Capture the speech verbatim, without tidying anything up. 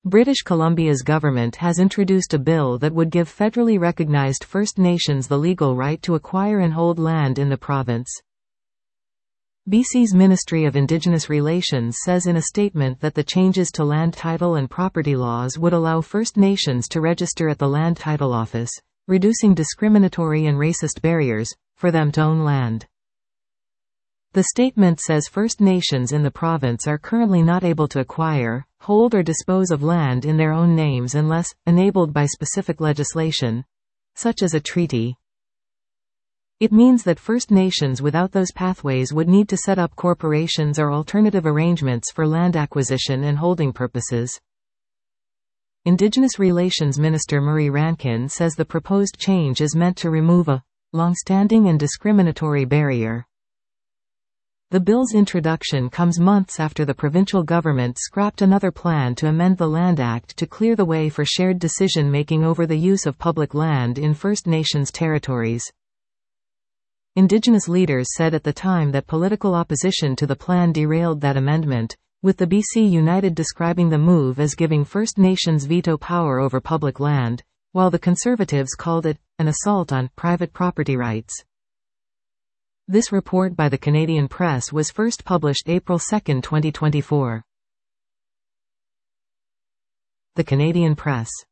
British Columbia's government has introduced a bill that would give federally recognized First Nations the legal right to acquire and hold land in the province. B C's Ministry of Indigenous Relations says in a statement that the changes to land title and property laws would allow First Nations to register at the Land Title Office, reducing discriminatory and racist barriers for them to own land. The statement says First Nations in the province are currently not able to acquire, hold or dispose of land in their own names unless enabled by specific legislation, such as a treaty. It means that First Nations without those pathways would need to set up corporations or alternative arrangements for land acquisition and holding purposes. Indigenous Relations Minister Murray Rankin says the proposed change is meant to remove a long-standing and discriminatory barrier. The bill's introduction comes months after the provincial government scrapped another plan to amend the Land Act to clear the way for shared decision-making over the use of public land in First Nations territories. Indigenous leaders said at the time that political opposition to the plan derailed that amendment, with the B C United describing the move as giving First Nations veto power over public land, while the Conservatives called it an assault on private property rights. This report by the Canadian Press was first published April second, twenty twenty-four. The Canadian Press.